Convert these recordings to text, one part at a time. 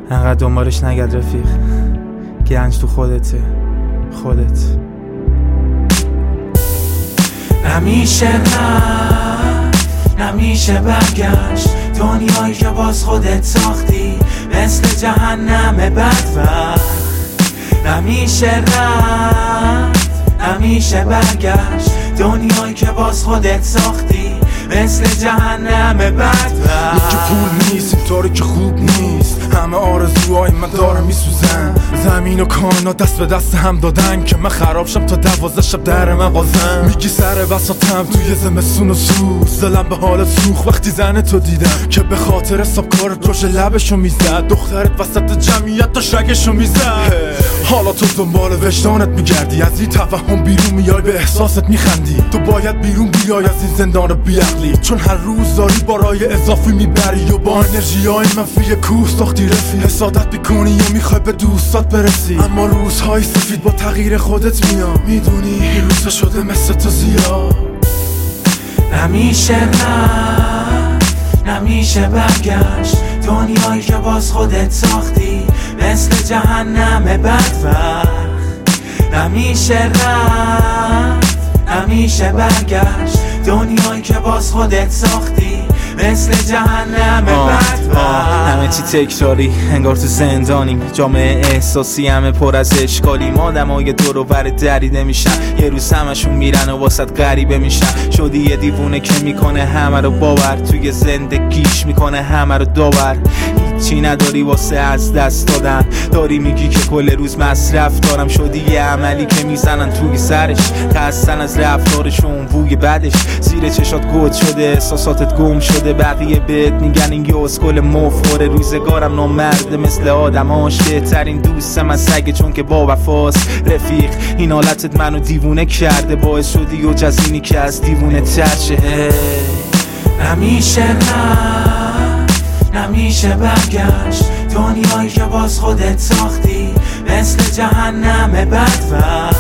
انقدر دنبالش نگرد رفیق، گنج تو خودته، خودت. نمیشه رفت، نمیشه برگشت، دنیایی که باز خودت ساختی مثل جهنم بدبخت. نمیشه رفت، نمیشه برگشت، دنیایی که باز خودت ساختی مثل جهنم بدبخت. که پول نیست اینطوری که خوب نیست، همه آرزوهای من داره میسوزن. زمین و کائنات دست به دست هم دادن که من خراب شم تا 12 شب در مغازم. میگی سر بساطم توی زمستون و سوز، دلم به حالت سوخ وقتی زن تو دیدم که به خاطر حساب کارت روش لبشو میزد، دخترت وسط جمعیت داشت رگشو میزد. حالا تو دنبال وجدانت میگردی، از این توهم بیرون میای به احساست میخندی. تو باید بیرون بیای از این زندان بیعقلی، چون هر روز داری بارای اضافی میبری و با انرژی های منفی کوه ساختی رسی. حسادت میکنی و میخوای به دوستات برسی، اما روزهای سفید با تغییر خودت میاد. میدونی این روزا شده مثل تو زیاد. نمیشه رفت، نمیشه برگشت، دنیایی که باز خودت ساختی مثل جهنم بدبخت. نمیشه رفت، نمیشه برگشت، دنیایی که باز خودت ساختی مثل جهنم بدبخت. همه چی تکراری انگار تو زندانیم، جامعه احساسی همه پر از اشکالیم. آدمای دور و بر دریده میشن، یه روز همشون میرن و واسط غریبه میشن. شدی یه دیوونه که میکنه همه رو باور، توی زندگیش میکنه همه رو داور. هیچی نداری واسه از دست دادن، داری میگی که کل روز مصرف دارم. شدی یه عملی که میزنن توی سرش، خستن از رفتارشون بوی بدش. زیر چشات گود شده، احساساتت گم شده، بقیه بهت میگن این یه اسکل مفخوره. روزگارم نامرده مثل آدماش، بهترین دوستم از سگه چون که با وفاست. رفیق این حالتت منو دیوونه کرده، باعث شدی و جزینی که از دیوونه تر شه. نمیشه رفت، نمیشه برگشت، دنیایی که باز خودت ساختی مثل جهنم بدبخت.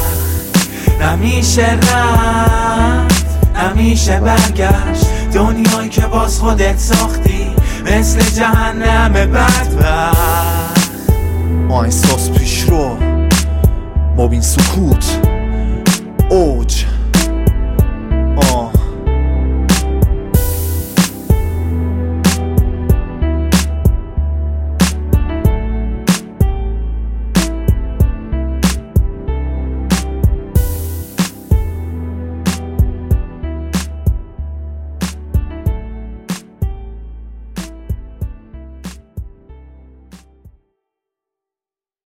نمیشه رفت، نمیشه برگشت، دنیایی که باز خودت ساختی مثل جهنم بدبخت. احساس پیش رو، مبین سکوت، اوج